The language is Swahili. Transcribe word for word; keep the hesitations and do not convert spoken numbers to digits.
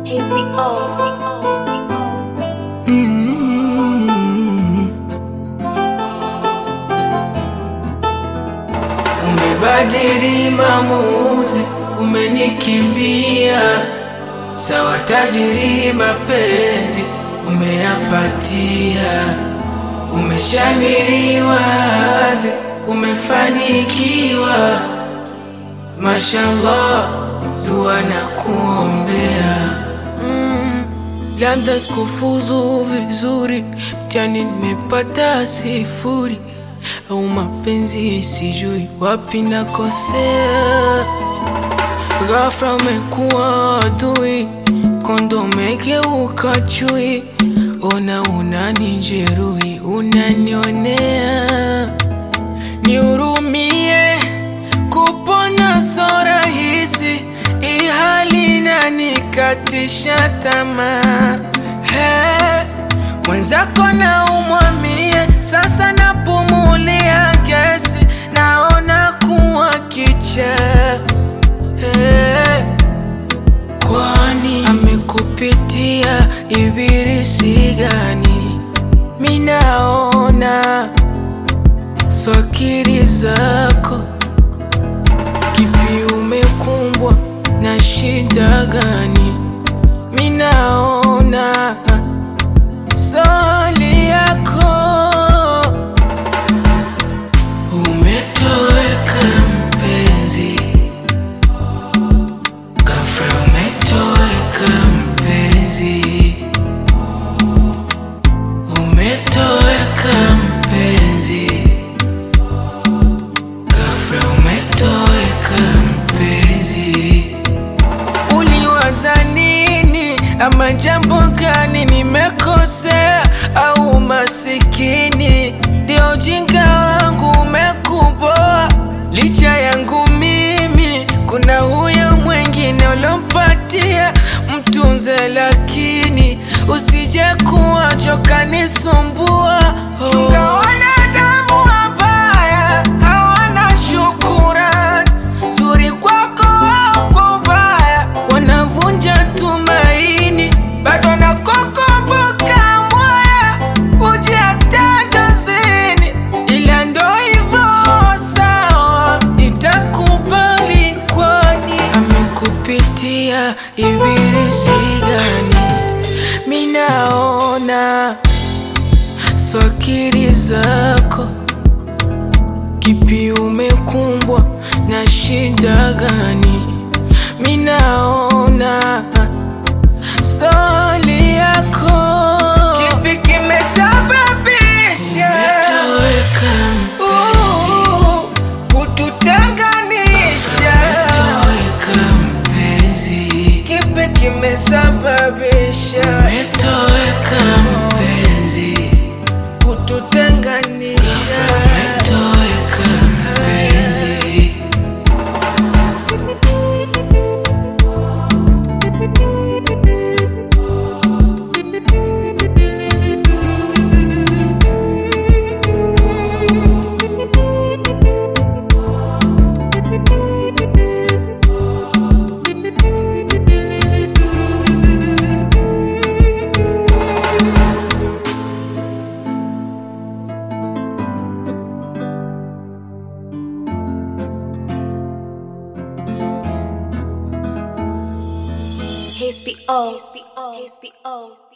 Mm-hmm. Umebadili maamuzi, umenikimbia. Sawa tajiri mapenzi umeyapatia. Umeshamiriwa hadhi, umefanikiwa. Mashallah, dua na kuombea. mm. Labda sikufuzu vizuri, mtihani nimepata sifuri, au mapenzi sijui wapi nakosea. Ghafla umekuwa adui, kondo umegeuka chui. Ona unanijeruhi, unanionea. Nihurumie, kupona so rahisi. Hii hali inanikatisha tamaa. Hey, mwenzako na umwamie, sasa napumulia gesi. Naona kuwa kichaa. Hey, kwani amekupitia ibilisi gani? Minaona so akili zako. Kipi umekumbwa na shida gani? Minaona so hali yako. Umetoweka mpenzi, ghafla umetoweka mpenzi. Umetoweka mpenzi, ghafla umetoweka mpenzi. Uliwaza nini? Ama jambo gani nimekosea? Au masikini ndio ujinga wangu umekuboa? Licha yangu mimi, kuna huyo mwingine ulompatia. Mtunze lakini usije kuwa choka nisumbua. oh. Chunga wanadamu wabaya, hawana shukurani. Zuri kwako au kwa ubaya, wanavunja tumaini. Bado nakukumbuka moya, uje hata jozini. Ila ndo hivyo sawa, nitakubali kwani amekupitia ibilisi gani? Minaona so akili zako. Kipi umekumbwa na shida gani? Minaona so hali yako. Kipi kimesababisha umetoweka mpenzi, kututenganisha? Umetoweka mpenzi, kipi kimesababisha umetoweka mpenzi, kututenganisha? Umetoweka mpenzi. H B O. H B O. H B O.